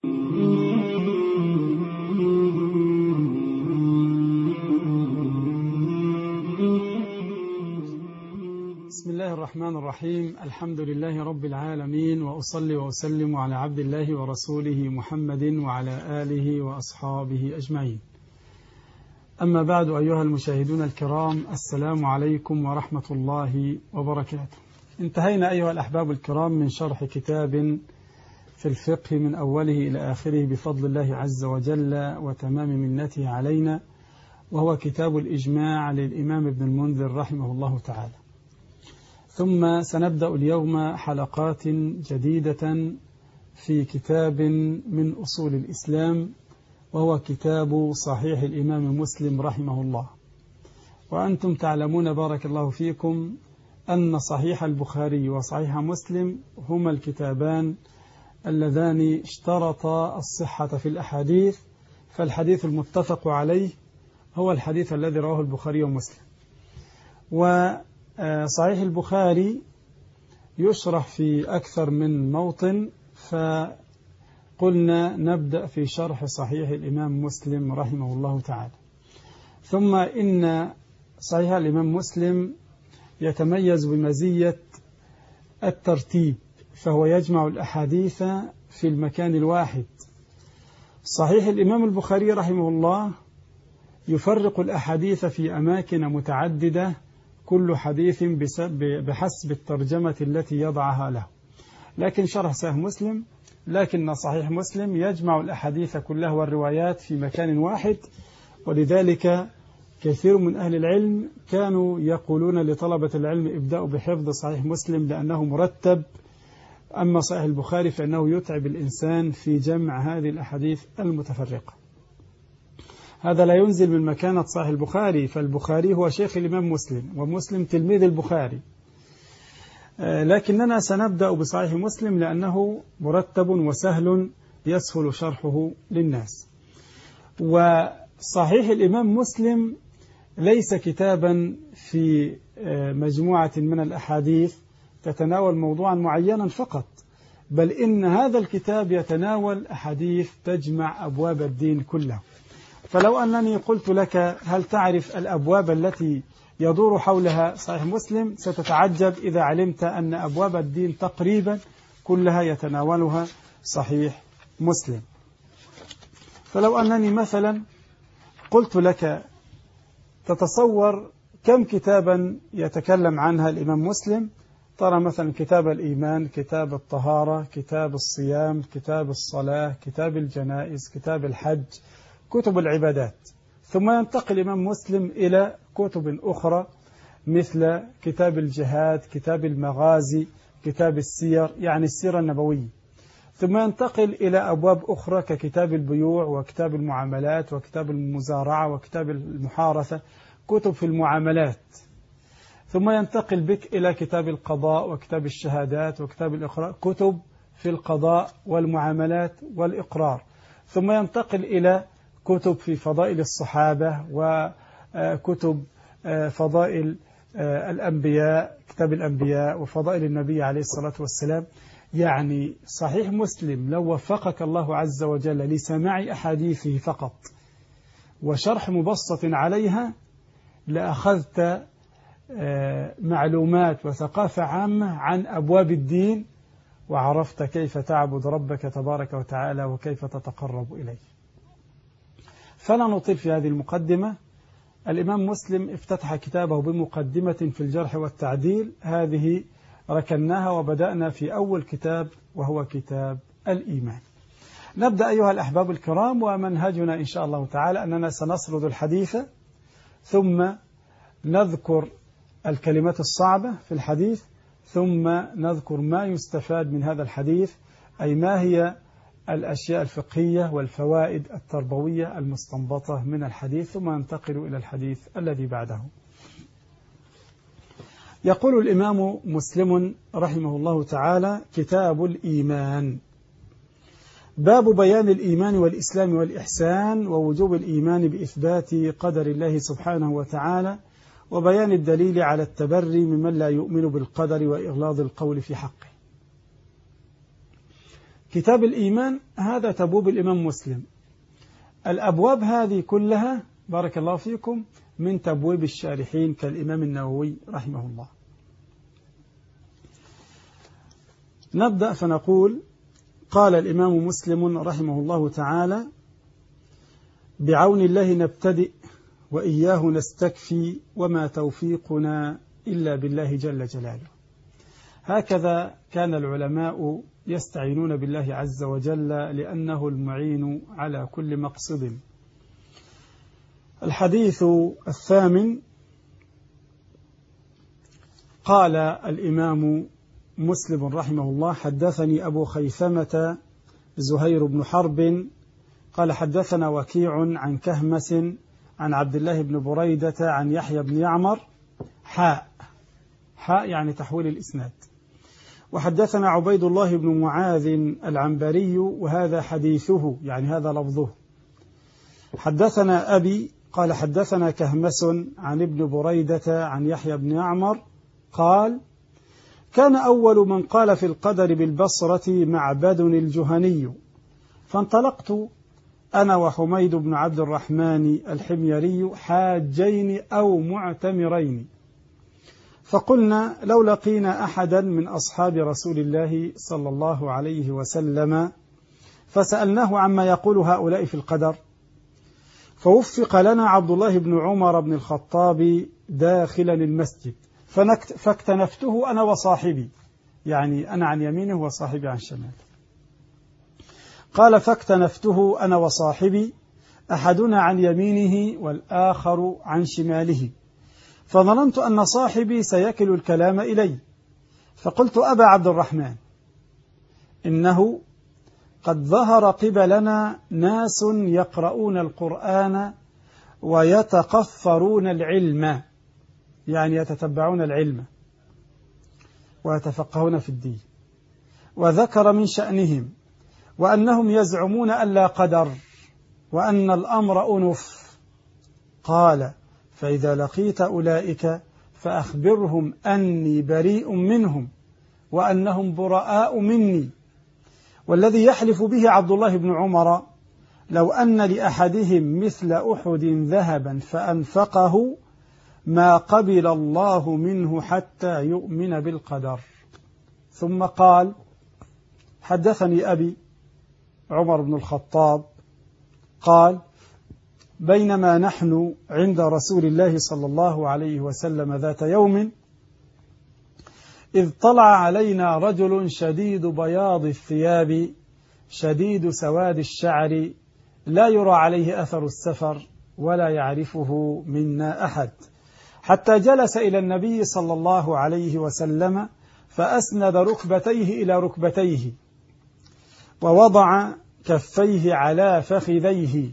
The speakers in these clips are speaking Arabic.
بسم الله الرحمن الرحيم. الحمد لله رب العالمين، وأصلي وأسلم على عبد الله ورسوله محمد وعلى آله وأصحابه أجمعين. أما بعد، أيها المشاهدون الكرام، السلام عليكم ورحمة الله وبركاته. انتهينا أيها الأحباب الكرام من شرح كتاب في الفقه من أوله إلى آخره بفضل الله عز وجل وتمام منته علينا، وهو كتاب الإجماع للإمام ابن المنذر رحمه الله تعالى. ثم سنبدأ اليوم حلقات جديدة في كتاب من أصول الإسلام، وهو كتاب صحيح الإمام مسلم رحمه الله. وأنتم تعلمون بارك الله فيكم أن صحيح البخاري وصحيح مسلم هما الكتابان اللذان اشترطا الصحة في الأحاديث، فالحديث المتفق عليه هو الحديث الذي رواه البخاري ومسلم. وصحيح البخاري يشرح في أكثر من موطن، فقلنا نبدأ في شرح صحيح الإمام مسلم رحمه الله تعالى. ثم إن صحيح الإمام مسلم يتميز بمزية الترتيب، فهو يجمع الأحاديث في المكان الواحد. صحيح الإمام البخاري رحمه الله يفرق الأحاديث في أماكن متعددة، كل حديث بحسب الترجمة التي يضعها له. لكن صحيح مسلم يجمع الأحاديث كلها والروايات في مكان واحد، ولذلك كثير من أهل العلم كانوا يقولون لطلبة العلم ابدأوا بحفظ صحيح مسلم لأنه مرتب، أما صحيح البخاري فإنه يتعب الإنسان في جمع هذه الأحاديث المتفرقة. هذا لا ينزل من مكانة صحيح البخاري، فالبخاري هو شيخ الإمام مسلم ومسلم تلميذ البخاري، لكننا سنبدأ بصحيح مسلم لأنه مرتب وسهل يسهل شرحه للناس. وصحيح الإمام مسلم ليس كتابا في مجموعة من الأحاديث تتناول موضوعا معينا فقط، بل إن هذا الكتاب يتناول أحاديث تجمع أبواب الدين كله. فلو أنني قلت لك هل تعرف الأبواب التي يدور حولها صحيح مسلم، ستتعجب إذا علمت أن أبواب الدين تقريبا كلها يتناولها صحيح مسلم. فلو أنني مثلا قلت لك تتصور كم كتابا يتكلم عنها الإمام مسلم، ترى مثلا كتاب الإيمان، كتاب الطهارة، كتاب الصيام، كتاب الصلاة، كتاب الجنائز، كتاب الحج، كتب العبادات. ثم ينتقل الإمام مسلم إلى كتب أخرى مثل كتاب الجهاد، كتاب المغازي، كتاب السير يعني السيرة النبوية. ثم ينتقل إلى أبواب أخرى ككتاب البيوع وكتاب المعاملات وكتاب المزارعة وكتاب المحارثة، كتب في المعاملات. ثم ينتقل بك إلى كتاب القضاء وكتاب الشهادات وكتاب الإقرار، كتب في القضاء والمعاملات والإقرار. ثم ينتقل إلى كتب في فضائل الصحابة وكتب فضائل الأنبياء، كتاب الأنبياء وفضائل النبي عليه الصلاة والسلام. يعني صحيح مسلم لو وفقك الله عز وجل لسماع أحاديثه فقط وشرح مبسط عليها لأخذت معلومات وثقافة عامة عن أبواب الدين، وعرفت كيف تعبد ربك تبارك وتعالى وكيف تتقرب إليه. فلا نطيل في هذه المقدمة. الإمام مسلم افتتح كتابه بمقدمة في الجرح والتعديل، هذه ركناها وبدأنا في أول كتاب وهو كتاب الإيمان. نبدأ أيها الأحباب الكرام، ومنهجنا إن شاء الله تعالى أننا سنسرد الحديث ثم نذكر الكلمات الصعبة في الحديث، ثم نذكر ما يستفاد من هذا الحديث، أي ما هي الأشياء الفقهية والفوائد التربوية المستنبطة من الحديث، ثم ننتقل إلى الحديث الذي بعده. يقول الإمام مسلم رحمه الله تعالى: كتاب الإيمان. باب بيان الإيمان والإسلام والإحسان ووجوب الإيمان بإثبات قدر الله سبحانه وتعالى وبيان الدليل على التبري ممن لا يؤمن بالقدر وإغلاظ القول في حقه. كتاب الإيمان هذا تبوب الإمام مسلم. الأبواب هذه كلها بارك الله فيكم من تبويب الشارحين كالإمام النووي رحمه الله. نبدأ فنقول: قال الإمام مسلم رحمه الله تعالى: بعون الله نبتدئ وإياه نستكفي وما توفيقنا إلا بالله جل جلاله. هكذا كان العلماء يستعينون بالله عز وجل لأنه المعين على كل مقصد. الحديث الثامن: قال الإمام مسلم رحمه الله: حدثني أبو خيثمة زهير بن حرب قال حدثنا وكيع عن كهمس عن عبد الله بن بريدة عن يحيى بن يعمر حاء يعني تحويل الإسناد. وحدثنا عبيد الله بن معاذ العنبري وهذا حديثه يعني هذا لفظه. حدثنا أبي قال حدثنا كهمس عن ابن بريدة عن يحيى بن يعمر قال: كان أول من قال في القدر بالبصرة معبد الجهني، فانطلقت أنا وحميد بن عبد الرحمن الحميري حاجين أو معتمرين، فقلنا لو لقينا أحدا من أصحاب رسول الله صلى الله عليه وسلم فسألناه عما يقول هؤلاء في القدر، فوفق لنا عبد الله بن عمر بن الخطاب داخلا المسجد فاكتنفته أنا وصاحبي، يعني أنا عن يمينه وصاحبي عن شماله. قال: فاكتنفته أنا وصاحبي أحدنا عن يمينه والآخر عن شماله، فظننت أن صاحبي سيكل الكلام إلي، فقلت: أبا عبد الرحمن، إنه قد ظهر قبلنا ناس يقرؤون القرآن ويتقفرون العلم، يعني يتتبعون العلم ويتفقهون في الدين، وذكر من شأنهم وأنهم يزعمون أن لا قدر وأن الأمر أنف. قال: فإذا لقيت أولئك فأخبرهم أني بريء منهم وأنهم براء مني، والذي يحلف به عبد الله بن عمر لو أن لأحدهم مثل أحد ذهبا فأنفقه ما قبل الله منه حتى يؤمن بالقدر. ثم قال: حدثني أبي عمر بن الخطاب قال: بينما نحن عند رسول الله صلى الله عليه وسلم ذات يوم إذ طلع علينا رجل شديد بياض الثياب شديد سواد الشعر لا يرى عليه أثر السفر ولا يعرفه منا أحد، حتى جلس إلى النبي صلى الله عليه وسلم فأسند ركبتيه إلى ركبتيه ووضع كفيه على فخذيه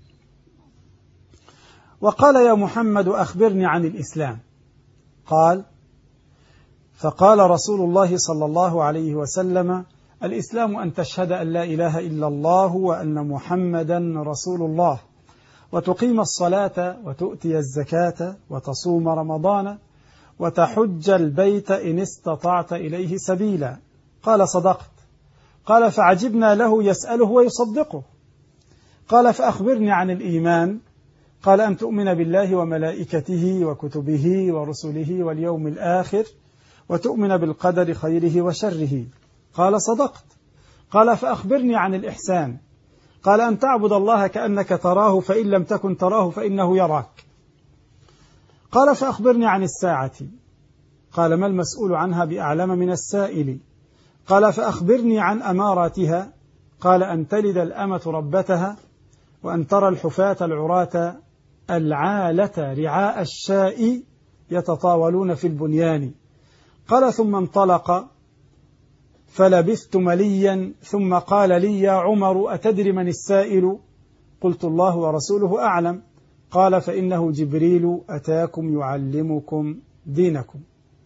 وقال: يا محمد أخبرني عن الإسلام. قال: فقال رسول الله صلى الله عليه وسلم: الإسلام أن تشهد أن لا إله إلا الله وأن محمدا رسول الله، وتقيم الصلاة وتؤتي الزكاة وتصوم رمضان وتحج البيت إن استطعت إليه سبيلا. قال: صدقت. قال: فعجبنا له يسأله ويصدقه. قال: فأخبرني عن الإيمان. قال: أن تؤمن بالله وملائكته وكتبه ورسله واليوم الآخر وتؤمن بالقدر خيره وشره. قال: صدقت. قال: فأخبرني عن الإحسان. قال: أن تعبد الله كأنك تراه فإن لم تكن تراه فإنه يراك. قال: فأخبرني عن الساعة. قال: ما المسؤول عنها بأعلم من السائل. قال: فأخبرني عن أماراتها. قال: أن تلد الأمة ربتها وأن ترى الحفاة العراة العالة رعاء الشاء يتطاولون في البنيان. قال: ثم انطلق فلبثت مليا ثم قال لي: يا عمر أتدري من السائل؟ قلت: الله ورسوله أعلم. قال: فإنه جبريل أتاكم يعلمكم دينكم.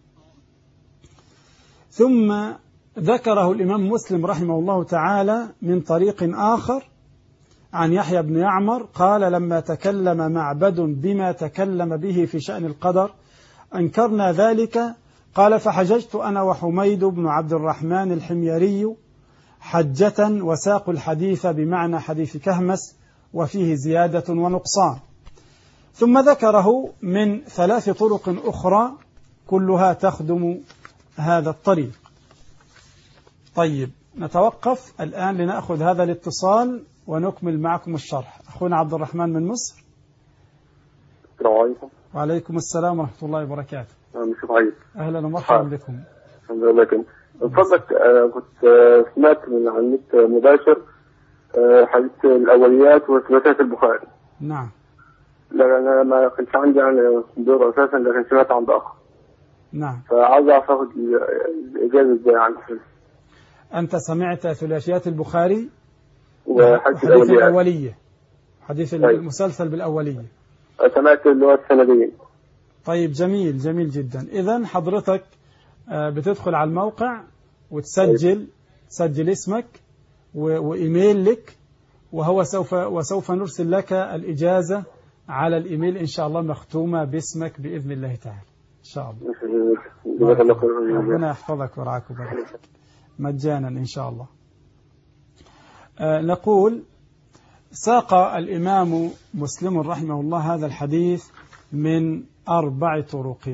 ثم ذكره الإمام مسلم رحمه الله تعالى من طريق آخر عن يحيى بن يعمر قال: لما تكلم معبد بما تكلم به في شأن القدر أنكرنا ذلك. قال: فحججت أنا وحميد بن عبد الرحمن الحميري حجة وساقوا الحديث بمعنى حديث كهمس وفيه زيادة ونقصان. ثم ذكره من 3 طرق أخرى كلها تخدم هذا الطريق. طيب نتوقف الآن لنأخذ هذا الاتصال ونكمل معكم الشرح. أخونا عبد الرحمن من مصر. السلام عليكم. وعليكم السلام ورحمة الله وبركاته. أهلا ومرحبا بكم. الحمد لله. من فضلك كنت سمعت من على النت مباشر حديث الأوليات وثباتات البخاري. نعم. لا أنا ما كنتش عندي يعني دور أساسا، لكن سمعت عند أخ. نعم. فعاوز أعرف أخذ الإجازة إزاي عنه. أنت سمعت ثلاثيات البخاري وحديث الأولية، حديث المسلسل بالأولية. سمعت اللي هو السندين. طيب جميل جميل جدا. إذن حضرتك بتدخل على الموقع وتسجل اسمك وإيميل لك، وسوف نرسل لك الإجازة على الإيميل إن شاء الله مختومة باسمك بإذن الله تعالى إن شاء الله. ربنا يحفظك ورعاك وبارك مجانا إن شاء الله. نقول ساق الإمام مسلم رحمه الله هذا الحديث من 4 طرق،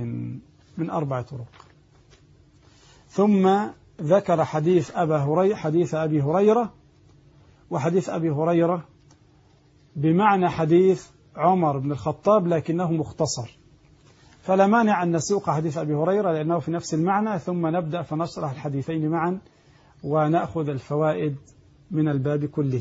ثم ذكر حديث أبي هريرة، وحديث أبي هريرة بمعنى حديث عمر بن الخطاب لكنه مختصر، فلا مانع أن نسوق حديث أبي هريرة لأنه في نفس المعنى، ثم نبدأ فنشرح الحديثين معا ونأخذ الفوائد من الباب كله.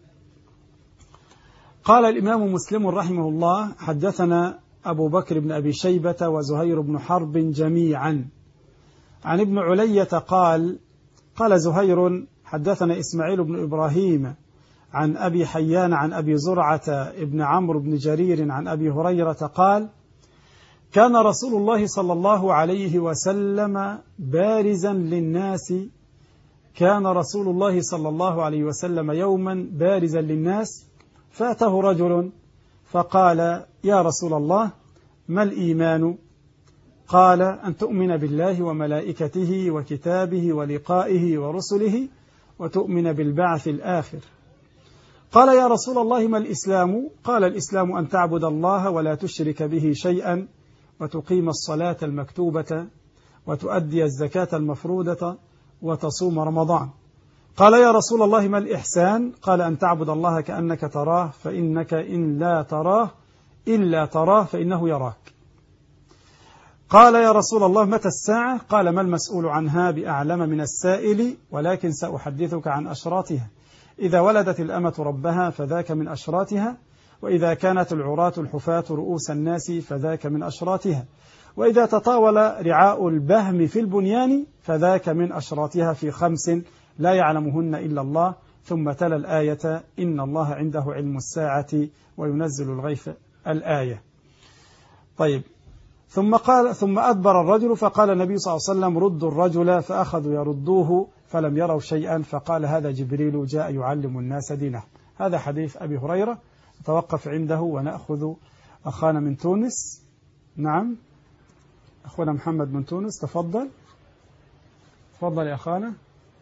قال الإمام مسلم رحمه الله: حدثنا أبو بكر بن أبي شيبة وزهير بن حرب جميعا عن ابن علية قال: قال زهير: حدثنا إسماعيل بن إبراهيم عن أبي حيان عن أبي زرعة ابن عمرو بن جرير عن أبي هريرة قال: كان رسول الله صلى الله عليه وسلم بارزا للناس، كان رسول الله صلى الله عليه وسلم يوما بارزا للناس، فأتاه رجل فقال: يا رسول الله ما الإيمان؟ قال: أن تؤمن بالله وملائكته وكتابه ولقائه ورسله وتؤمن بالبعث الآخر. قال: يا رسول الله ما الإسلام؟ قال: الإسلام أن تعبد الله ولا تشرك به شيئا وتقيم الصلاة المكتوبة وتؤدي الزكاة المفروضة وتصوم رمضان. قال: يا رسول الله ما الإحسان؟ قال: أن تعبد الله كأنك تراه فإنك إن لا تراه إلا تراه فإنه يراك. قال: يا رسول الله متى الساعة؟ قال: ما المسؤول عنها بأعلم من السائل، ولكن سأحدثك عن أشراطها. إذا ولدت الأمة ربها فذاك من أشراطها، وإذا كانت العراة الحفاة رؤوس الناس فذاك من أشراطها، وإذا تطاول رعاء البهم في البنيان فذاك من أشراطها في 5 لا يعلمهن إلا الله. ثم تلا الآية: إن الله عنده علم الساعة وينزل الغيث، الآية. طيب، ثم أدبر الرجل فقال النبي صلى الله عليه وسلم: ردوا الرجل، فأخذوا يردوه فلم يروا شيئا، فقال: هذا جبريل جاء يعلم الناس دينه. هذا حديث أبي هريرة، نتوقف عنده ونأخذ أخانا من تونس. نعم، أخونا محمد من تونس، تفضل يا أخانا.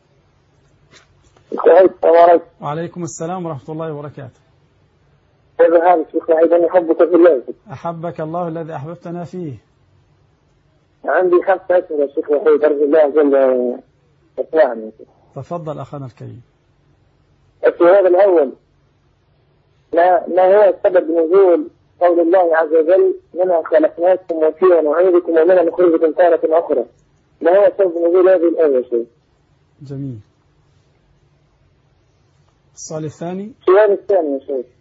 وعليكم السلام ورحمة الله وبركاته. كيف حالك شيخ وحيد؟ أنا أحبك في الله. أحبك الله الذي أحببتنا فيه. عندي 5 أسئلة شيخ وحيد، أرجو الله جل وعلا. تفضل أخانا الكريم. السؤال الأول: ما هو سبب نزول قول الله عز وجل: منها خلقناكم وفيها نعيدكم ومنها نخرجكم تارة أخرى؟ ما هو سبب نزول هذه الآية شيخ؟ جميل. السؤال الثاني. السؤال الثاني يا شيخ.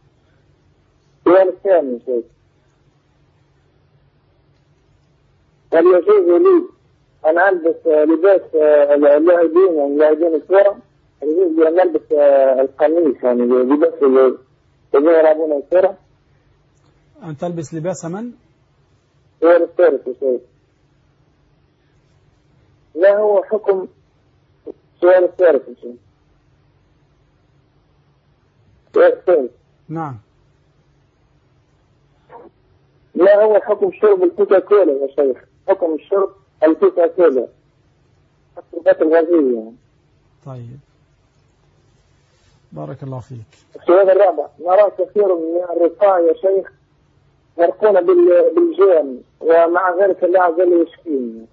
هل يجوز لي أن ألبس لباس اللاعبين الكرة؟ يجوز لي أن ألبس القميص، يعني لباس الذين يلعبون الكرة؟ أن تلبس لباس من؟ سؤال الثالث يا شيخ: ما هو حكم سؤال الثالث يا شيخ؟ سؤال الثالث. نعم. ما هو حكم شرب الكوكاكولا يا شيخ؟ حكم الشرب الكوكاكولا، الشربات الغازية يعني. طيب، بارك الله فيك. السؤال الرابع: نرى كثير من الرفاع يا شيخ يرقون بالجن، ومع ذلك الله عز وجل يشفيهم.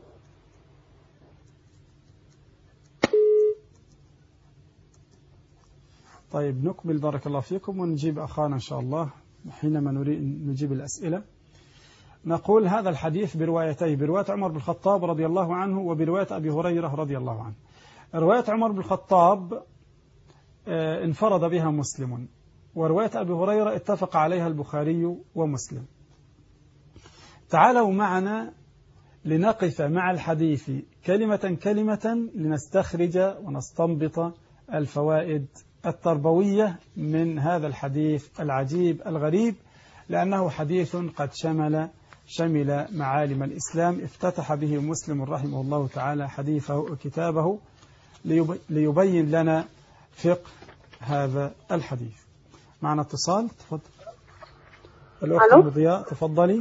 طيب نكمل بارك الله فيكم ونجيب أخانا إن شاء الله حينما نريد نجيب الأسئلة. نقول هذا الحديث بروايتين، برواية عمر بن الخطاب رضي الله عنه وبرواية أبي هريرة رضي الله عنه. رواية عمر بن الخطاب انفرد بها مسلم، ورواية أبي هريرة اتفق عليها البخاري ومسلم. تعالوا معنا لنقف مع الحديث كلمة كلمة لنستخرج ونستنبط الفوائد التربوية من هذا الحديث العجيب الغريب، لأنه حديث قد شمل معالم الإسلام. افتتح به مسلم رحمه الله تعالى حديثه كتابه ليبين لنا فقه هذا الحديث. معنا اتصال، تفضل الأخت مضياء، تفضلي.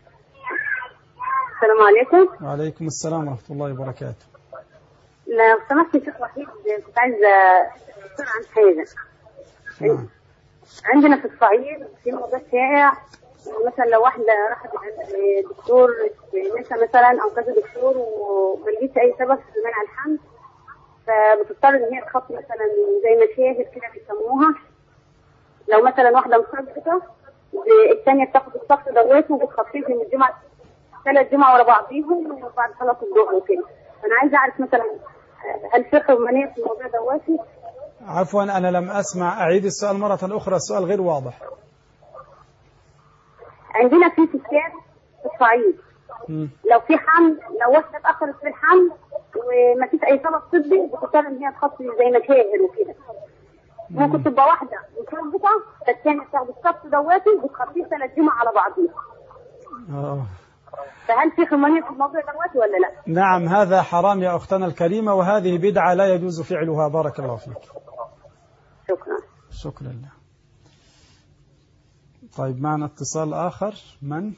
السلام عليكم. وعليكم السلام ورحمة الله وبركاته. لو سمحت يا شيخ وحيد، كنت عايزة أسأل عن حاجة. نعم. عندنا في الصعيد في موضوع شائع، مثلا لو واحدة راحت عند دكتور نسا مثلا أو كذا دكتور وما لقيتش أي سبب في منع الحمل، فبتضطر إن هي تخطي مثلا زي مشاهد كده بيسموها. لو مثلا واحدة مصدقة الثانية بتاخد الصف دوت وبتخطيه من الجمعة 3 جمعة ورا بعضيهم وبعد صلاة الظهر وكده. أنا عايزة أعرف مثلا هل في حرمانية في الموضوع دوت؟ عفوا أنا لم أسمع، أعيد السؤال مرة أخرى، السؤال غير واضح. عندنا في ستات في الصعيد لو في حمل، لو واحدة اتأخرت في الحمل وما فيش أي سبب طبي بتضطر إن هي تخطي زي مشاهد وكده. ممكن تبقى واحدة مصدقة الثانية بتاخد الصف دواتي وبتخطيه 3 جمعة على بعضيها. فهل في حرمانية في الموضوع دواتي ولا لا؟ نعم، هذا حرام يا أختنا الكريمة، وهذه بدعة لا يجوز فعلها. بارك الله فيك. شكرا لله. طيب معنا اتصال آخر. من؟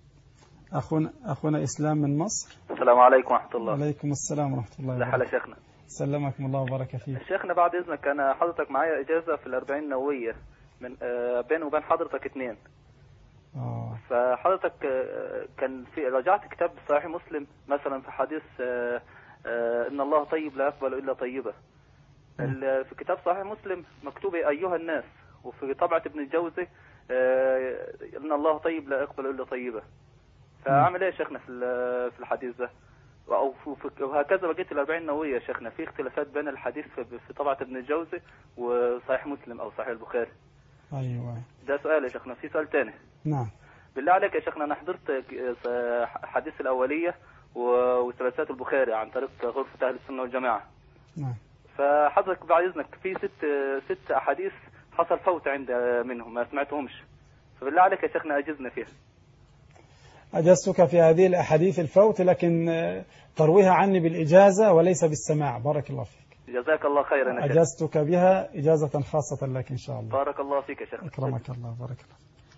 أخونا إسلام من مصر. السلام عليكم ورحمة الله. وعليكم السلام ورحمة الله وبركاته. لحالة شيخنا. سلمكم الله وبارك فيك. شيخنا بعد إذنك، أنا حضرتك معايا إجازة في 40 نووية من بين وبين حضرتك 2. فحضرتك كان في رجعت كتاب صحيح مسلم مثلا في حديث إن الله طيب لا يقبل إلا طيبة. في كتاب صحيح مسلم مكتوب أيها الناس، وفي طبعة ابن الجوزي إن الله طيب لا يقبل إلا طيبة. فأعمل إيه يا شيخنا في الحديث ده؟ وهكذا بقيت 40 نووية يا شيخنا، في اختلافات بين الحديث في طبعة ابن الجوزي وصحيح مسلم أو صحيح البخاري. أيوة. ده سؤال يا شيخنا. في سؤال تاني. نعم. بالله عليك يا شيخنا، أنا حضرت حديث الأولية وثلاثات البخاري عن طريق غرفة أهل السنة والجماعة. نعم. فحضرتك بعد إذنك في 6 أحاديث حصل فوت عند منهم ما سمعتهمش، فبالله عليك يا شيخنا أجزنا فيها. أجزتك في هذه الأحاديث الفوت، لكن ترويها عني بالإجازة وليس بالسماع. بارك الله فيك. جزاك الله خيرا يا شيخ. أجزتك بها إجازة خاصة لك إن شاء الله. بارك الله فيك يا شيخ. أكرمك الله. بارك الله.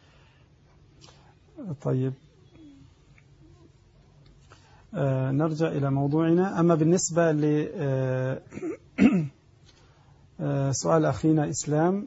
طيب نرجع إلى موضوعنا. أما بالنسبة لسؤال أخينا إسلام،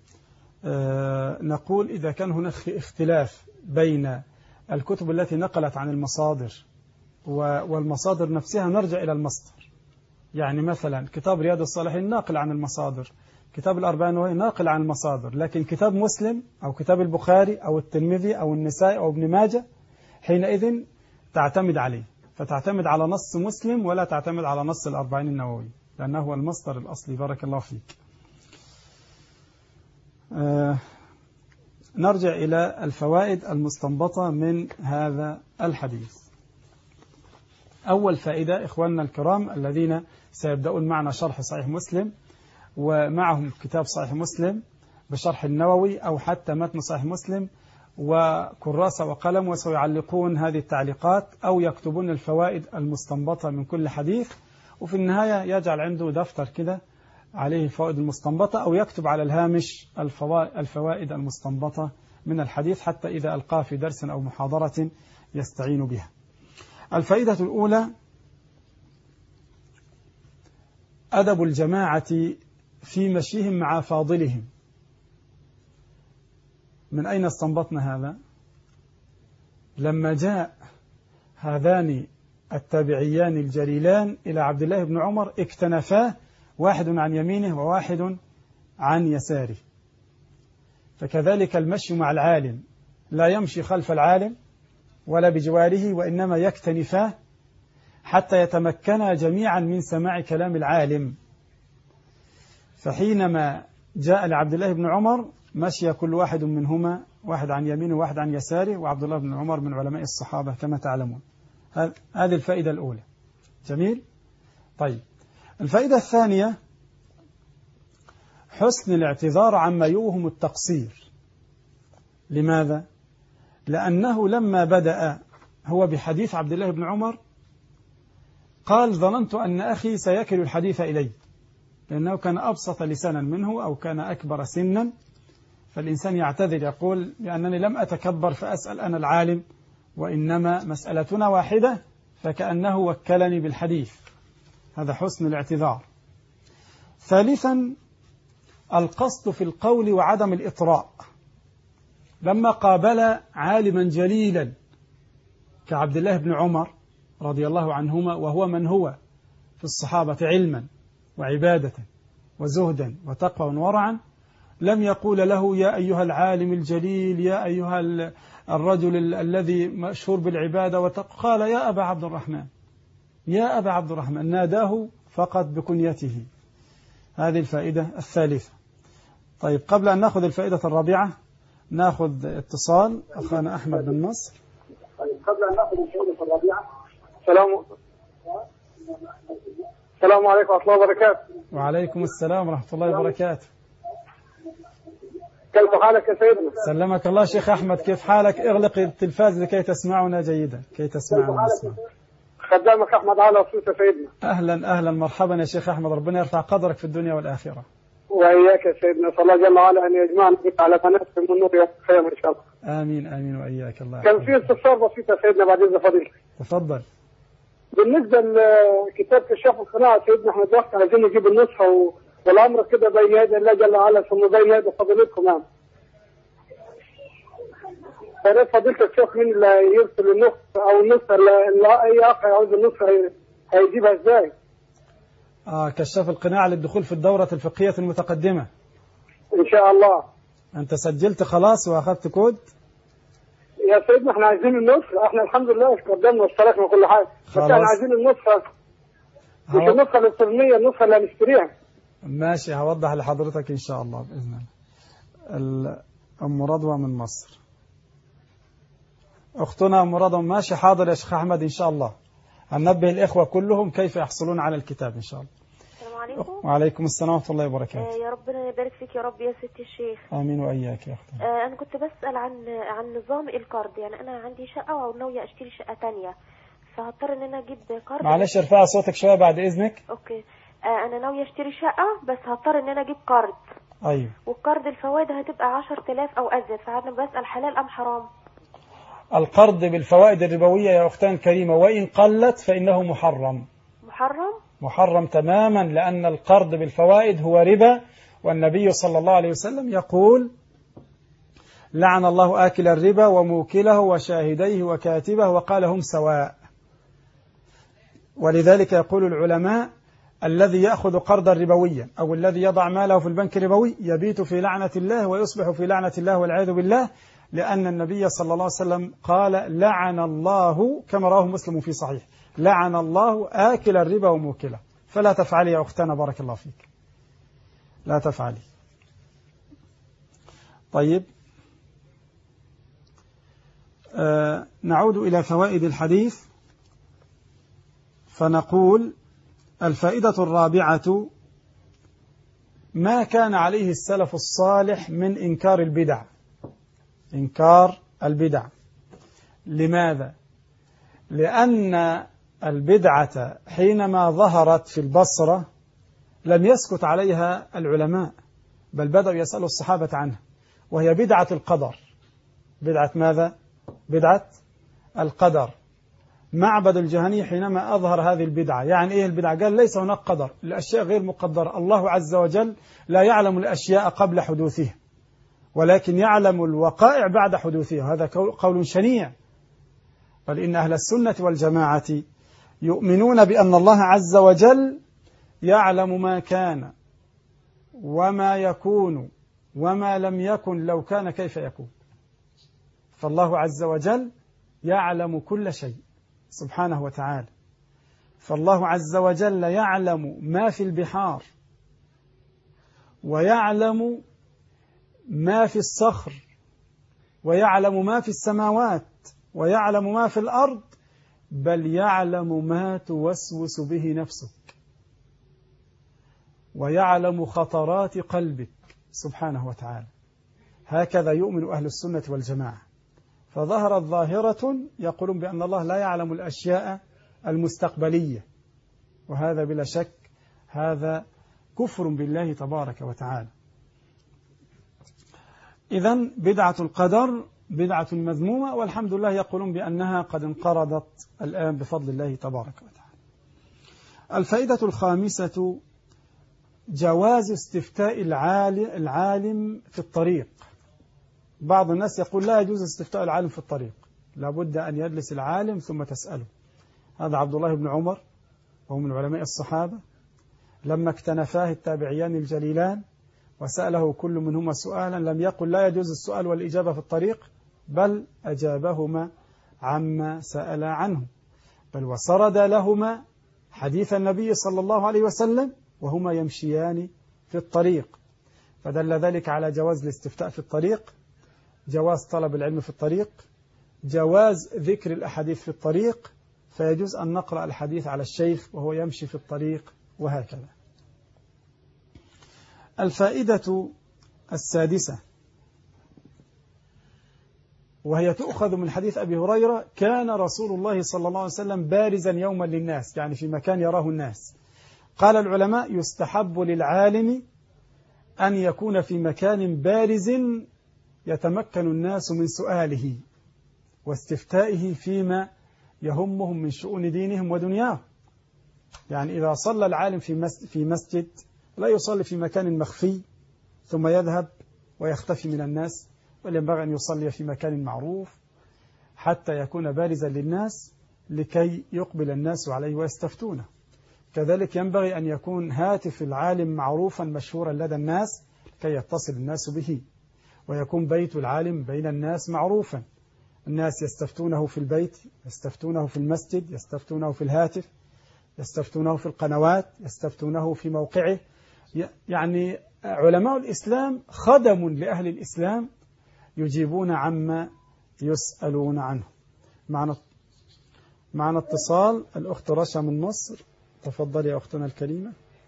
نقول إذا كان هناك اختلاف بين الكتب التي نقلت عن المصادر والمصادر نفسها، نرجع إلى المصدر. يعني مثلا كتاب رياض الصالحين ناقل عن المصادر، كتاب الأربعين وهي ناقل عن المصادر، لكن كتاب مسلم أو كتاب البخاري أو الترمذي أو النسائي أو ابن ماجه حينئذ تعتمد عليه، فتعتمد على نص مسلم ولا تعتمد على نص الأربعين النووي، لأنه هو المصدر الأصلي. بارك الله فيك. نرجع إلى الفوائد المستنبطة من هذا الحديث. أول فائدة إخواننا الكرام الذين سيبدأون معنا شرح صحيح مسلم ومعهم كتاب صحيح مسلم بشرح النووي أو حتى متن صحيح مسلم وكراسة وقلم، وسيعلقون هذه التعليقات أو يكتبون الفوائد المستنبطة من كل حديث، وفي النهاية يجعل عنده دفتر كده عليه الفوائد المستنبطة، أو يكتب على الهامش الفوائد المستنبطة من الحديث حتى إذا ألقاه في درس أو محاضرة يستعين بها. الفائدة الأولى: أدب الجماعة في مشيهم مع فاضلهم. من أين استنبطنا هذا؟ لما جاء هذان التابعيان الجليلان إلى عبد الله بن عمر اكتنفاه، واحد عن يمينه وواحد عن يساره. فكذلك المشي مع العالم، لا يمشي خلف العالم ولا بجواره، وإنما يكتنفاه حتى يتمكنا جميعا من سماع كلام العالم. فحينما جاء لعبد الله بن عمر مشي كل واحد منهما، واحد عن يمينه وواحد عن يساره، وعبد الله بن عمر من علماء الصحابة كما تعلمون. هذه الفائدة الأولى. جميل. طيب، الفائدة الثانية حسن الاعتذار عما يوهم التقصير. لماذا؟ لأنه لما بدأ هو بحديث عبد الله بن عمر قال: ظننت أن أخي سيكل الحديث إلي، لأنه كان أبسط لسانا منه أو كان أكبر سنا. فالإنسان يعتذر يقول: لأنني لم أتكبر فأسأل أنا العالم، وإنما مسألتنا واحدة، فكأنه وكلني بالحديث. هذا حسن الاعتذار. ثالثا القصد في القول وعدم الإطراء. لما قابل عالما جليلا كعبد الله بن عمر رضي الله عنهما، وهو من هو في الصحابة علما وعبادة وزهدا وتقوى وورعا، لم يقول له: يا أيها العالم الجليل، يا أيها الرجل الذي مشهور بالعبادة وتقوى. قال: يا أبا عبد الرحمن، يا أبا عبد الرحمن. ناداه فقط بكنيته. هذه الفائدة الثالثة. طيب، قبل أن نأخذ الفائدة الرابعة نأخذ اتصال أخانا أحمد بن نصر. السلام عليكم ورحمة الله وبركاته. وعليكم السلام ورحمة الله وبركاته. كيف حالك يا سيدنا؟ سلمك الله شيخ أحمد، كيف حالك؟ اغلق التلفاز لكي تسمعنا جيدا، كي تسمعنا نسمع. خدامك أحمد على صوت يا سيدنا. أهلا مرحبا يا شيخ أحمد، ربنا يرفع قدرك في الدنيا والآخرة. وإياك يا سيدنا، صلى الله جل وعلا أن يجمعنا بك على منافع من نور يوم القيامة إن شاء الله. آمين وإياك. الله كان في استفسار بسيط يا سيدنا بعد إذن فضيلتك. تفضل. بالنسبة لكتاب كشاف القناع سيدنا احنا دلوقتي عايزين نجيب النسخة والأمر كده بين يدي الله جل وعلا ثم بين يدي فضيلتكم يعني. فريت فضيلة الشيخ مين اللي يرسل النسخة أو النسخة اللي أي أخ يعوز النسخة هيجيبها إزاي؟ كشاف القناع للدخول في الدورة الفقهية المتقدمة. إن شاء الله. أنت سجلت خلاص وأخذت كود؟ يا سيدنا احنا عايزين النسخة، احنا الحمد لله قدمنا واشتركنا كل حاجة، بس احنا عايزين النسخة مش النسخة الإلكترونية، النسخة اللي هنشتريها. ماشي، هوضح لحضرتك إن شاء الله بإذن الله. أم رضوى من مصر، أختنا أم رضوى. ماشي، حاضر يا شيخ أحمد إن شاء الله. هننبه الإخوة كلهم كيف يحصلون على الكتاب إن شاء الله. السلام عليكم. وعليكم السلام ورحمة الله وبركاته. يا ربنا يبارك فيك يا رب يا ست الشيخ. آمين وإياك يا أختي. أنا كنت بسأل عن نظام القرض. يعني أنا عندي شقة وناوية أشتري شقة تانية، فهضطر إن أنا أجيب قرض. معلش ارفع صوتك شوية بعد إذنك. أوكي. أنا ناوية أشتري شقة بس هضطر إن أنا أجيب قرض. أيوه. والقرض الفوائد هتبقى 10,000 أو أزيد، فأنا بسأل حلال أم حرام؟ القرض بالفوائد الربوية يا أختان كريمة وإن قلت فإنه محرم. محرم تماما، لأن القرض بالفوائد هو ربا، والنبي صلى الله عليه وسلم يقول: لعن الله آكل الربا وموكله وشاهديه وكاتبه وقال هم سواء. ولذلك يقول العلماء: الذي يأخذ قرضا ربويا أو الذي يضع ماله في البنك ربوي يبيت في لعنة الله ويصبح في لعنة الله والعياذ بالله، لأن النبي صلى الله عليه وسلم قال: لعن الله، كما رواه مسلم في صحيح، لعن الله آكل الربا وموكله. فلا تفعلي يا أختنا، بارك الله فيك، لا تفعلي. طيب، نعود إلى فوائد الحديث فنقول: الفائدة الرابعة ما كان عليه السلف الصالح من إنكار البدع. إنكار البدع. لماذا؟ لأن البدعة حينما ظهرت في البصرة لم يسكت عليها العلماء، بل بدأوا يسألوا الصحابة عنها، وهي بدعة القدر. بدعة ماذا؟ بدعة القدر. معبد الجهني حينما أظهر هذه البدعة. يعني إيه البدعة؟ قال ليس هناك قدر، الأشياء غير مقدرة، الله عز وجل لا يعلم الأشياء قبل حدوثها ولكن يعلم الوقائع بعد حدوثها. هذا قول شنيع. بل إن أهل السنة والجماعة يؤمنون بأن الله عز وجل يعلم ما كان وما يكون وما لم يكن لو كان كيف يكون. فالله عز وجل يعلم كل شيء سبحانه وتعالى. فالله عز وجل يعلم ما في البحار ويعلم ما في الصخر ويعلم ما في السماوات ويعلم ما في الأرض، بل يعلم ما توسوس به نفسك ويعلم خطرات قلبك سبحانه وتعالى. هكذا يؤمن أهل السنة والجماعة. فظهرت ظاهرة يقولون بأن الله لا يعلم الأشياء المستقبلية، وهذا بلا شك هذا كفر بالله تبارك وتعالى. إذن بدعة القدر بدعة مذمومة، والحمد لله يقولون بأنها قد انقرضت الآن بفضل الله تبارك وتعالى. الفائدة الخامسة جواز استفتاء العالم في الطريق. بعض الناس يقول لا يجوز استفتاء العالم في الطريق، لابد أن يجلس العالم ثم تسأله. هذا عبد الله بن عمر وهو من علماء الصحابة لما اكتنفاه التابعيان الجليلان وسأله كل منهما سؤالا لم يقل لا يجوز السؤال والإجابة في الطريق، بل أجابهما عما سأل عنه، بل وسرد لهما حديث النبي صلى الله عليه وسلم وهما يمشيان في الطريق. فدل ذلك على جواز الاستفتاء في الطريق، جواز طلب العلم في الطريق، جواز ذكر الأحاديث في الطريق، فيجوز أن نقرأ الحديث على الشيخ وهو يمشي في الطريق وهكذا. الفائدة السادسة وهي تؤخذ من حديث أبي هريرة: كان رسول الله صلى الله عليه وسلم بارزا يوما للناس، يعني في مكان يراه الناس. قال العلماء: يستحب للعالم أن يكون في مكان بارز يتمكن الناس من سؤاله واستفتائه فيما يهمهم من شؤون دينهم ودنياهم. يعني إذا صلى العالم في مسجد لا يصلي في مكان مخفي ثم يذهب ويختفي من الناس، بل ينبغي أن يصلي في مكان معروف حتى يكون بارزا للناس لكي يقبل الناس عليه ويستفتونه. كذلك ينبغي أن يكون هاتف العالم معروفا مشهورا لدى الناس كي يتصل الناس به، ويكون بيت العالم بين الناس معروفا، الناس يستفتونه في البيت، يستفتونه في المسجد، يستفتونه في الهاتف، يستفتونه في القنوات، يستفتونه في موقعه. يعني علماء الإسلام خدم لأهل الإسلام يجيبون عما يسألون عنه. معنا اتصال، الأخت رشا من مصر. تفضلي يا أختنا الكريمة.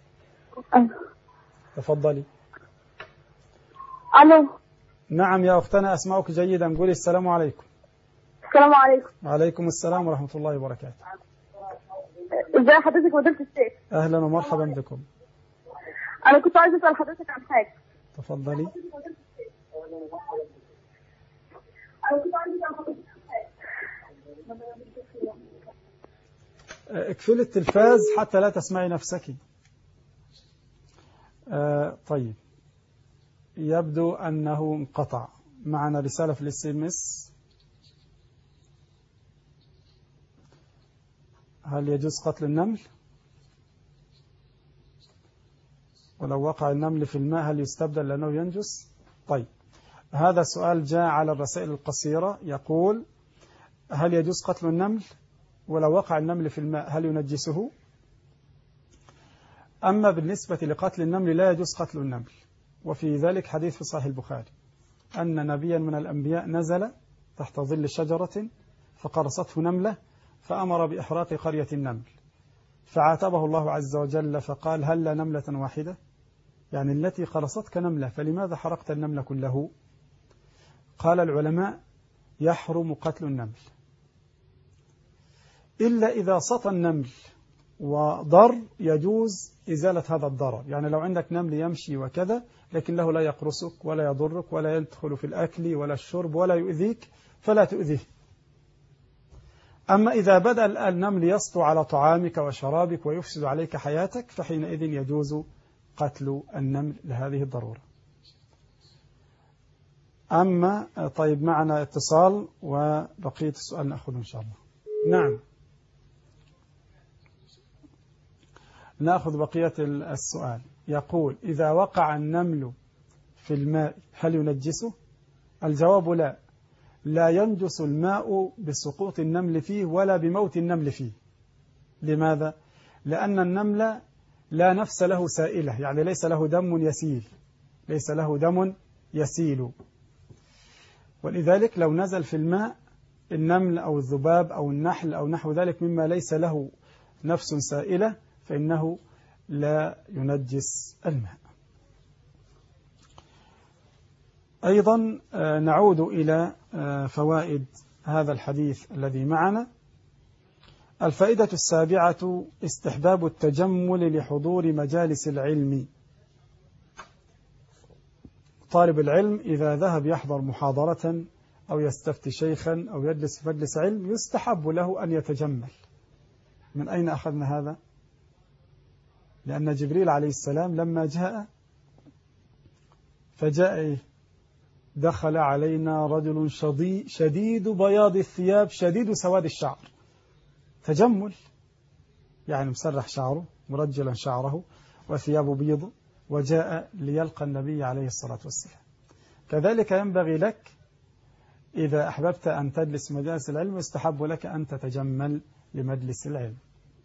تفضلي. ألو. نعم يا أختنا أسمعك جيدا، قولي السلام عليكم. السلام عليكم. وعليكم السلام ورحمة الله وبركاته. ازي حضرتك فضيلة الشيخ؟ أهلا ومرحبا بكم. أنا كنت عايزة أسأل حضرتك عن حاجة. تفضلي. اقفلي التلفاز حتى لا تسمعي نفسك. طيب، يبدو أنه انقطع. معنا رسالة في الSMS: هل يجوز قتل النمل؟ ولو وقع النمل في الماء هل يستبدل لأنه ينجس؟ طيب، هذا سؤال جاء على الرسائل القصيرة، يقول: هل يجوز قتل النمل؟ ولو وقع النمل في الماء هل ينجسه؟ أما بالنسبة لقتل النمل لا يجوز قتل النمل، وفي ذلك حديث في صحيح البخاري أن نبيا من الأنبياء نزل تحت ظل شجرة فقرصته نملة فأمر بإحراق قرية النمل، فعاتبه الله عز وجل فقال: هل نملة واحدة؟ يعني التي قرصتك نملة، فلماذا حرقت النمل كله؟ قال العلماء: يحرم قتل النمل إلا إذا سطى النمل وضر يجوز إزالة هذا الضرر. يعني لو عندك نمل يمشي وكذا لكن له لا يقرصك ولا يضرك ولا يدخل في الأكل ولا الشرب ولا يؤذيك فلا تؤذيه. أما إذا بدأ النمل يسطو على طعامك وشرابك ويفسد عليك حياتك فحينئذ يجوز قتل النمل لهذه الضرورة. أما طيب معنا اتصال وبقية السؤال نأخذه إن شاء الله. نعم نأخذ بقية السؤال. يقول إذا وقع النمل في الماء هل ينجسه؟ الجواب لا، لا ينجس الماء بسقوط النمل فيه ولا بموت النمل فيه. لماذا؟ لأن النمل لا نفس له سائلة، يعني ليس له دم يسيل، ليس له دم يسيل، ولذلك لو نزل في الماء النمل أو الذباب أو النحل أو نحو ذلك مما ليس له نفس سائلة فإنه لا ينجس الماء. أيضا نعود إلى فوائد هذا الحديث الذي معنا. الفائدة السابعة استحباب التجمل لحضور مجالس العلم. طالب العلم إذا ذهب يحضر محاضرة أو يستفتي شيخا أو يجلس في مجلس علم يستحب له أن يتجمل. من أين أخذنا هذا؟ لأن جبريل عليه السلام لما جاء فجاء دخل علينا رجل شديد بياض الثياب شديد سواد الشعر. تجمل يعني مسرح شعره مرجلا شعره وثيابه بيض وجاء ليلقى النبي عليه الصلاة والسلام. كذلك ينبغي لك إذا أحببت أن تجلس مجالس العلم يستحب لك أن تتجمل لمجلس العلم.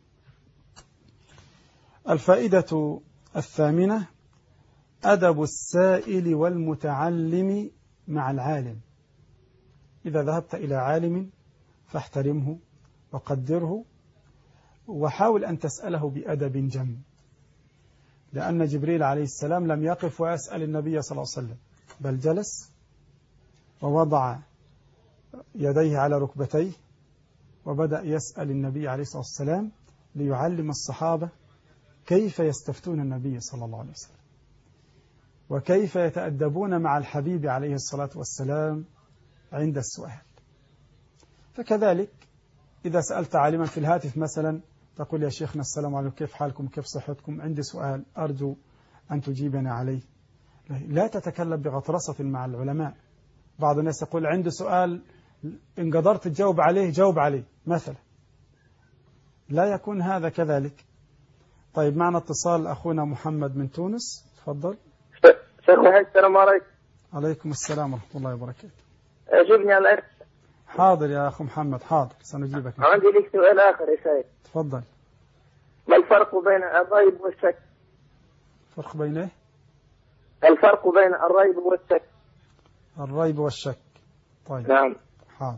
الفائدة الثامنة أدب السائل والمتعلم مع العالم. إذا ذهبت إلى عالم فاحترمه وقدره وحاول أن تسأله بأدب جم، لأن جبريل عليه السلام لم يقف ويسأل النبي صلى الله عليه وسلم، بل جلس ووضع يديه على ركبتيه وبدأ يسأل النبي عليه الصلاة والسلام ليعلم الصحابة كيف يستفتون النبي صلى الله عليه وسلم وكيف يتأدبون مع الحبيب عليه الصلاة والسلام عند السؤال. فكذلك إذا سألت عالما في الهاتف مثلا تقول يا شيخنا السلام عليكم، كيف حالكم، كيف صحتكم، عندي سؤال أرجو أن تجيبنا عليه. لا تتكلم بغطرسة مع العلماء. بعض الناس يقول عنده سؤال إن قدرت تجاوب عليه جاوب عليه مثلا، لا يكون هذا كذلك. طيب معنا اتصال أخونا محمد من تونس، تفضل. شيخ محمد السلام عليكم. عليكم السلام ورحمة الله وبركاته. أجبني على الأرض. حاضر يا أخو محمد، حاضر سنجيبك. عندي لك سؤال آخر يا شيخ. تفضل. ما الفرق بين الريب والشك؟ الفرق بين إيه؟ الفرق بين الريب والشك. الريب والشك. طيب. نعم. حاضر.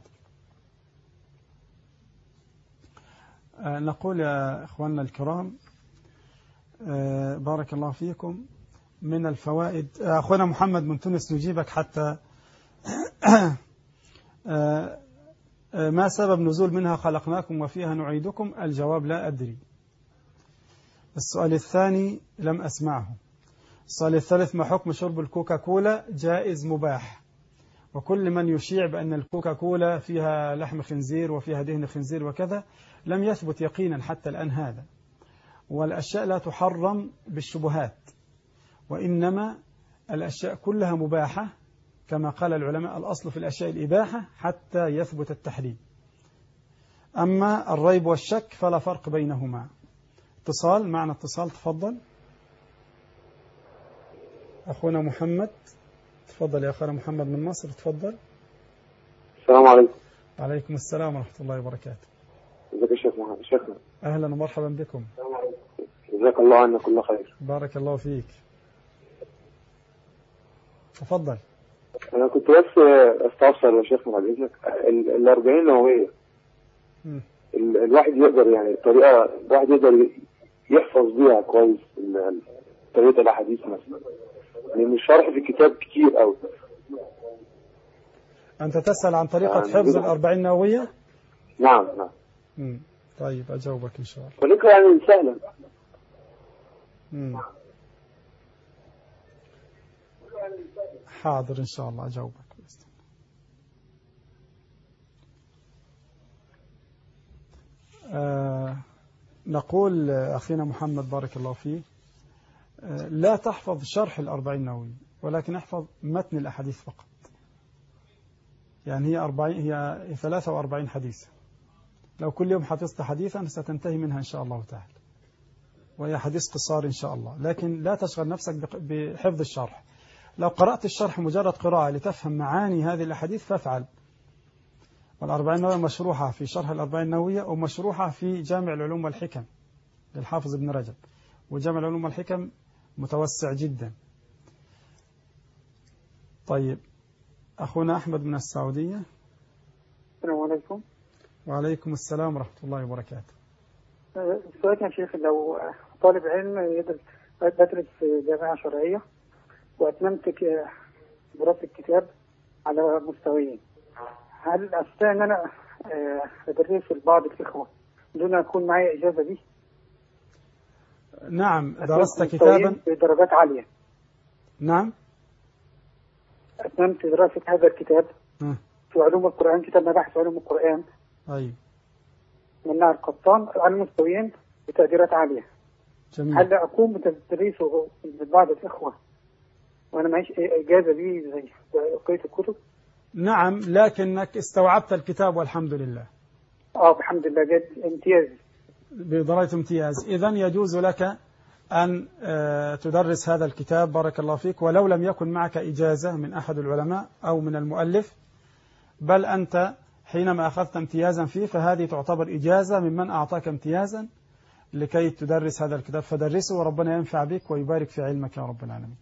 نقول يا إخواننا الكرام بارك الله فيكم من الفوائد. أخونا محمد من تونس نجيبك حتى ما سبب نزول منها خلقناكم وفيها نعيدكم؟ الجواب لا أدري. السؤال الثاني لم أسمعه. السؤال الثالث ما حكم شرب الكوكاكولا؟ جائز مباح، وكل من يشيع بأن الكوكاكولا فيها لحم خنزير وفيها دهن خنزير وكذا لم يثبت يقينا حتى الآن هذا. والأشياء لا تحرم بالشبهات، وإنما الأشياء كلها مباحة كما قال العلماء، الأصل في الأشياء الإباحة حتى يثبت التحريم. أما الريب والشك فلا فرق بينهما. اتصال معنا، اتصال تفضل. أخونا محمد تفضل يا أخونا محمد من مصر، تفضل. السلام عليكم. وعليكم السلام ورحمة الله وبركاته. ازيك يا شيخ محمد؟ شيخنا أهلا ومرحبا بكم. جزاك الله عنا كل خير. بارك الله فيك. تفضل. أنا كنت بس استفسر يا شيخ بعد إذنك، ال40 نووية الواحد يقدر يعني طريقة الواحد يقدر يحفظ بيها كويس طريقة الأحاديث مثلا، يعني مش شرح في الكتاب كتير أوي. أنت تسأل عن طريقة حفظ ال40 نووية؟ نعم نعم. طيب أجاوبك إن شاء الله. طريقة يعني سهلة. حاضر إن شاء الله أجاوبك. نقول أخينا محمد بارك الله فيه لا تحفظ شرح الأربعين النووي، ولكن احفظ متن الأحاديث فقط. يعني هي 43 حديثا، لو كل يوم حفظت حديثا ستنتهي منها إن شاء الله تعالى، وهي حديث قصار إن شاء الله. لكن لا تشغل نفسك بحفظ الشرح. لو قرأت الشرح مجرد قراءة لتفهم معاني هذه الأحاديث فافعل. والأربعين النووية مشروحة في شرح الأربعين النووية، ومشروحة في جامع العلوم والحكم للحافظ ابن رجب، وجامع العلوم والحكم متوسع جدا. طيب أخونا أحمد من السعودية. السلام عليكم. وعليكم السلام ورحمة الله وبركاته. سؤالك يا شيخ، لو طالب علم بدرس في جامعة شرعية وأتممت دراسة الكتاب على مستويين، هل أستطيع أن أنا أدرس لبعض الإخوة دون أكون معي إجازة به؟ نعم، درست كتابا بدرجات عالية. نعم، أتممت دراسة هذا الكتاب في علوم القرآن، كتاب مباحث علوم القرآن. أيوة. من نهر القطان على مستويين بتقديرات عالية. جميل. هل أقوم بتدريسه لبعض الإخوة وأنا معيش إجازة به زي بقية الكتب؟ نعم، لكنك استوعبت الكتاب والحمد لله. الحمد لله، جد امتياز بدرجة امتياز. إذن يجوز لك أن تدرس هذا الكتاب بارك الله فيك، ولو لم يكن معك إجازة من أحد العلماء أو من المؤلف، بل أنت حينما أخذت امتيازا فيه فهذه تعتبر إجازة ممن أعطاك امتيازا لكي تدرس هذا الكتاب، فدرسه وربنا ينفع بك ويبارك في علمك يا رب العالمين.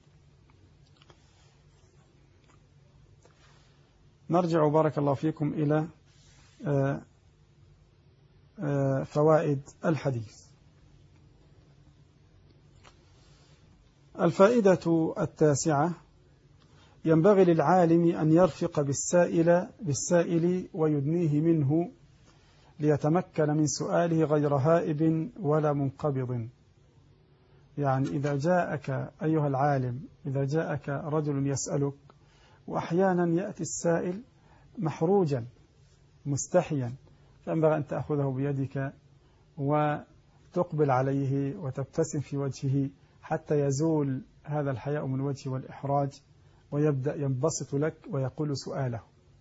نرجع بارك الله فيكم إلى فوائد الحديث. الفائدة التاسعة: ينبغي للعالم أن يرفق بالسائل ويدنيه منه ليتمكن من سؤاله غير هائب ولا منقبض. يعني إذا جاءك أيها العالم، إذا جاءك رجل يسألك، وأحيانا يأتي السائل محروجا مستحيا، فينبغي أن تأخذه بيدك وتقبل عليه وتبتسم في وجهه حتى يزول هذا الحياء من وجهه والإحراج، ويبدأ ينبسط لك ويقول سؤاله.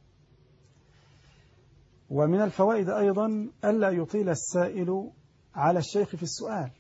ومن الفوائد أيضا ألا يطيل السائل على الشيخ في السؤال،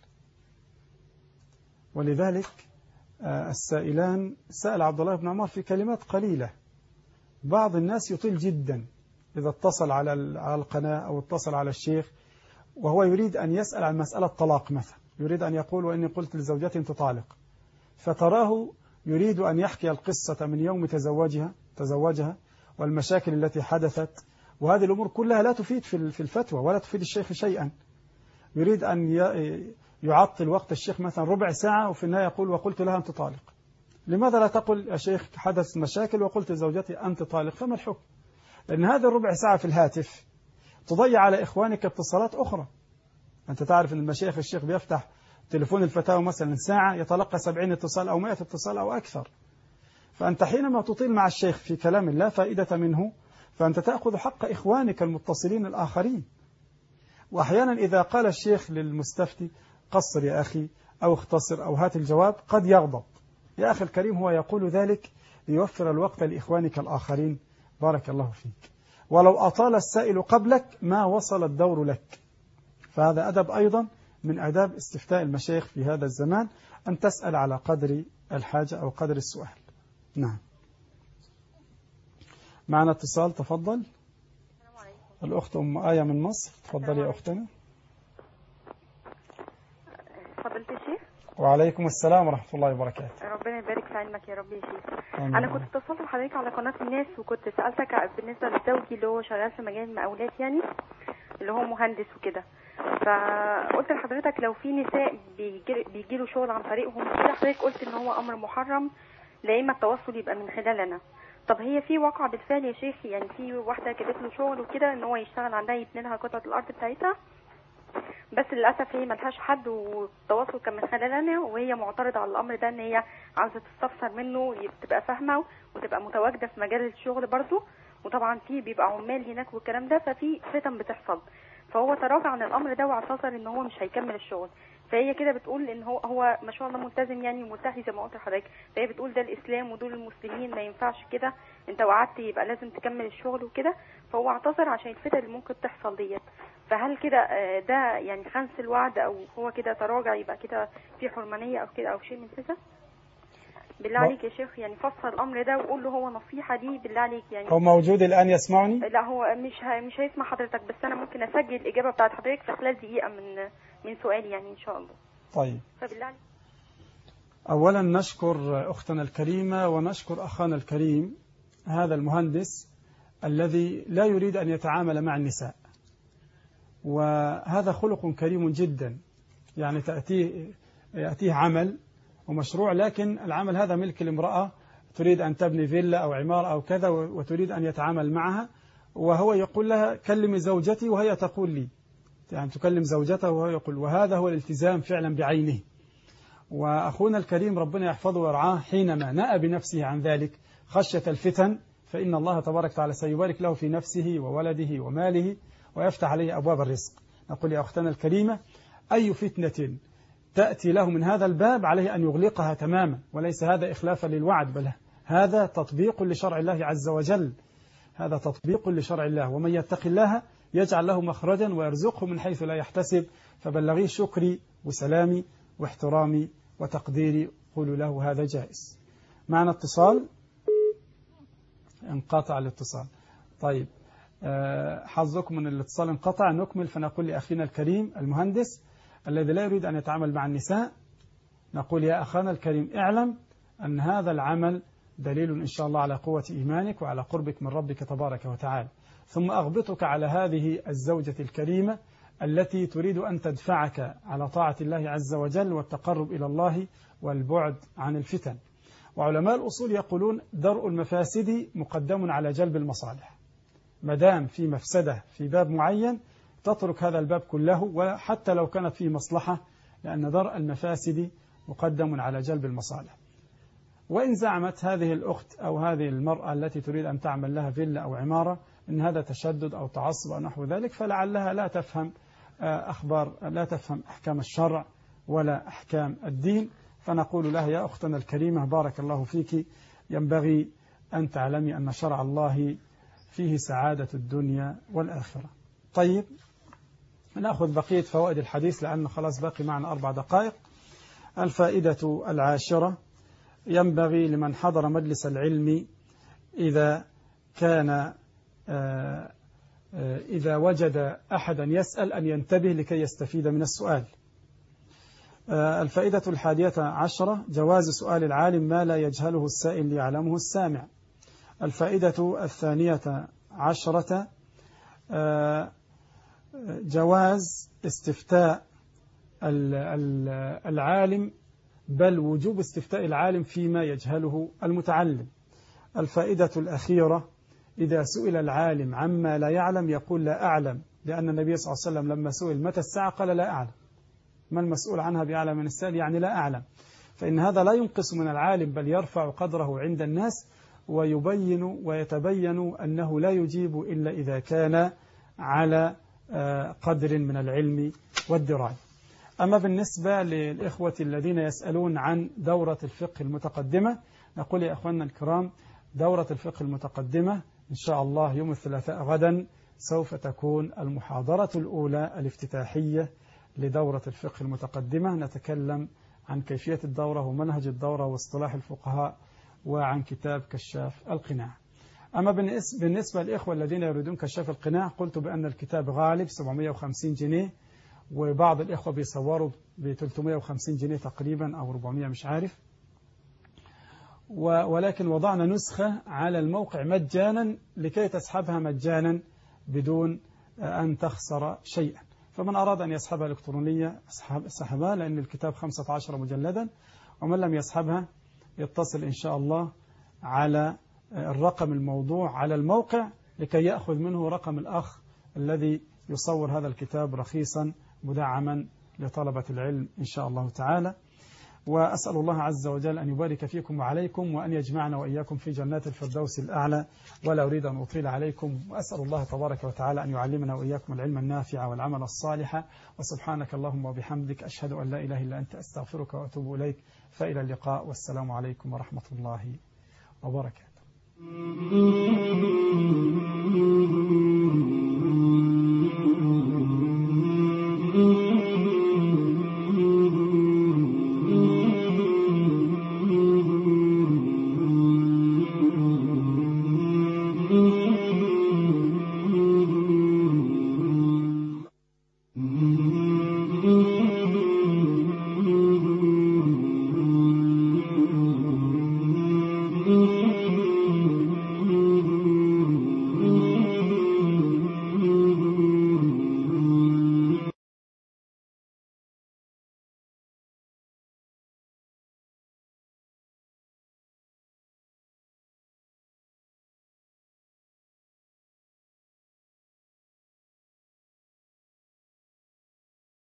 ولذلك السائلان سأل عبد الله بن عمر في كلمات قليلة. بعض الناس يطيل جدا إذا اتصل على القناة أو اتصل على الشيخ وهو يريد أن يسأل عن مسألة طلاق مثلا، يريد أن يقول وإني قلت لزوجتي أنت طالق، فتراه يريد أن يحكي القصة من يوم تزوجها والمشاكل التي حدثت، وهذه الأمور كلها لا تفيد في الفتوى ولا تفيد الشيخ شيئا. يريد أن يعطل وقت الشيخ مثلا ربع ساعة وفي النهاية يقول وقلت لها أنت طالق. لماذا لا تقول يا شيخ حدث مشاكل وقلت لزوجتي أنت طالق؟ فما الحكم؟ لأن هذا الربع ساعة في الهاتف تضيع على إخوانك اتصالات أخرى. أنت تعرف أن المشايخ الشيخ بيفتح تليفون الفتاوى مثلا ساعة يتلقى 70 اتصال أو 100 اتصال أو أكثر. فأنت حينما تطيل مع الشيخ في كلام لا فائدة منه فأنت تأخذ حق إخوانك المتصلين الآخرين. وأحيانا إذا قال الشيخ للمستفتي قصر يا أخي أو اختصر أو هات الجواب قد يغضب. يا أخي الكريم هو يقول ذلك ليوفر الوقت لإخوانك الآخرين بارك الله فيك. ولو أطال السائل قبلك ما وصل الدور لك. فهذا أدب أيضا من آداب استفتاء المشايخ في هذا الزمان، أن تسأل على قدر الحاجة أو قدر السؤال. نعم. معنا اتصال، تفضل. السلام عليكم. الأخت أم آية من مصر، تفضل يا أختنا. فضلت الشيخ. وعليكم السلام ورحمة الله وبركاته. ربنا يبارك في علمك يا رب يا شيخ. آمين. أنا كنت اتصلت بحضرتك على قناة الناس وكنت سألتك بالنسبة لزوجي اللي هو شغال في مجال المقاولات، يعني اللي هو مهندس وكده، فقلت لحضرتك لو في نساء بيجيله شغل عن طريقهم كده، حضرتك قلت ان هو امر محرم لا اما التواصل يبقى من خلالنا. طب هي في واقع بالفعل يا شيخ؟ يعني في واحده جابت له شغل وكده ان هو يشتغل عندها يبني لها قطعه الارض بتاعتها، بس للاسف هي ملهاش حد والتواصل كان من خلالنا، وهي معترضه على الامر ده ان هي عاوزه تستفسر منه تبقى فاهمه وتبقى متواجده في مجال الشغل برضه، وطبعا في بيبقى عمال هناك والكلام ده، ففي فتن بتحصل. فهو تراجع عن الامر ده واعتذر ان هو مش هيكمل الشغل. فهي كده بتقول ان هو ما شاء الله ملتزم يعني وملتحي زي ما قلت لحضرتك، فهي بتقول ده الاسلام ودول المسلمين ما ينفعش كده، انت وعدت يبقى لازم تكمل الشغل وكده. فهو اعتذر عشان الفتن اللي ممكن تحصل ديت. فهل كده ده يعني خنس الوعد او هو كده تراجع، يبقى كده في حرمانيه او كده او شيء من كده؟ بالله عليك يا شيخ يعني فسر الامر ده وقول له هو نصيحه دي بالله عليك. يعني هو موجود الان يسمعني؟ لا هو مش هيسمع حضرتك، بس انا ممكن اسجل الاجابه بتاعت حضرتك في خلال دقيقه من سؤالي يعني ان شاء الله. طيب فبالله عليك. اولا نشكر اختنا الكريمه ونشكر اخانا الكريم هذا المهندس الذي لا يريد ان يتعامل مع النساء، وهذا خلق كريم جدا. يعني ياتيه عمل ومشروع، لكن العمل هذا ملك الامرأة تريد أن تبني فيلا أو عمارة أو كذا وتريد أن يتعامل معها، وهو يقول لها كلمي زوجتي وهي تقول لي، يعني تكلم زوجته وهو يقول، وهذا هو الالتزام فعلا بعينه. وأخونا الكريم ربنا يحفظه ويرعاه حينما نأى بنفسه عن ذلك خشية الفتن، فإن الله تبارك وتعالى سيبارك له في نفسه وولده وماله ويفتح عليه أبواب الرزق. نقول يا أختنا الكريمة أي فتنة تأتي له من هذا الباب عليه أن يغلقها تماما، وليس هذا إخلافا للوعد، بل هذا تطبيق لشرع الله عز وجل، هذا تطبيق لشرع الله. ومن يتق الله يجعل له مخرجا ويرزقه من حيث لا يحتسب. فبلغيه شكري وسلامي واحترامي وتقديري، قولوا له هذا جائز. معنا اتصال، انقطع الاتصال. طيب حظكم من الاتصال انقطع. نكمل فنقول لأخينا الكريم المهندس الذي لا يريد أن يتعامل مع النساء، نقول يا أخانا الكريم اعلم أن هذا العمل دليل إن شاء الله على قوة إيمانك وعلى قربك من ربك تبارك وتعالى. ثم أغبطك على هذه الزوجة الكريمة التي تريد أن تدفعك على طاعة الله عز وجل والتقرب إلى الله والبعد عن الفتن. وعلماء الأصول يقولون درء المفاسد مقدم على جلب المصالح. مدام في مفسدة في باب معين تترك هذا الباب كله وحتى لو كانت فيه مصلحة، لأن درء المفاسد مقدم على جلب المصالح. وإن زعمت هذه الأخت أو هذه المرأة التي تريد أن تعمل لها فيلا أو عمارة إن هذا تشدد أو تعصب أو نحو ذلك، فلعلها لا تفهم لا تفهم أحكام الشرع ولا أحكام الدين. فنقول لها يا أختنا الكريمة بارك الله فيك، ينبغي أن تعلمي أن شرع الله فيه سعادة الدنيا والآخرة. طيب نأخذ بقية فوائد الحديث لأنه خلاص باقي معنا 4 دقائق. الفائدة العاشرة: ينبغي لمن حضر مجلس العلم إذا وجد أحدا يسأل أن ينتبه لكي يستفيد من السؤال. الفائدة 11: جواز سؤال العالم ما لا يجهله السائل ليعلمه السامع. الفائدة 12: جواز استفتاء العالم، بل وجوب استفتاء العالم فيما يجهله المتعلم. الفائدة الأخيرة: إذا سئل العالم عما لا يعلم يقول لا أعلم، لأن النبي صلى الله عليه وسلم لما سئل متى الساعة قال لا أعلم. ما المسؤول عنها بأعلم من السائل؟ يعني لا أعلم. فإن هذا لا ينقص من العالم بل يرفع قدره عند الناس ويبين ويتبين أنه لا يجيب إلا إذا كان على قدر من العلم والدراية. أما بالنسبة للإخوة الذين يسألون عن دورة الفقه المتقدمة، نقول يا أخواننا الكرام دورة الفقه المتقدمة إن شاء الله يوم الثلاثاء غدا سوف تكون المحاضرة الأولى الافتتاحية لدورة الفقه المتقدمة. نتكلم عن كيفية الدورة ومنهج الدورة واصطلاح الفقهاء وعن كتاب كشاف القناع. أما بالنسبة للإخوة الذين يريدون كشاف القناع، قلت بأن الكتاب غالب 750 جنيه، وبعض الإخوة بيصوروا ب 350 جنيه تقريبا أو 400 مش عارف، ولكن وضعنا نسخة على الموقع مجانا لكي تسحبها مجانا بدون أن تخسر شيئا. فمن أراد أن يسحبها إلكترونية سحبها، لأن الكتاب 15 مجلدا، ومن لم يسحبها يتصل إن شاء الله على الرقم الموضوع على الموقع لكي يأخذ منه رقم الأخ الذي يصور هذا الكتاب رخيصا مدعما لطلبة العلم إن شاء الله تعالى. وأسأل الله عز وجل أن يبارك فيكم وعليكم وأن يجمعنا وإياكم في جنات الفردوس الأعلى، ولا أريد أن أطيل عليكم، وأسأل الله تبارك وتعالى أن يعلمنا وإياكم العلم النافع والعمل الصالح. وسبحانك اللهم وبحمدك أشهد أن لا إله إلا أنت أستغفرك وأتوب إليك. فإلى اللقاء، والسلام عليكم ورحمة الله وبركاته.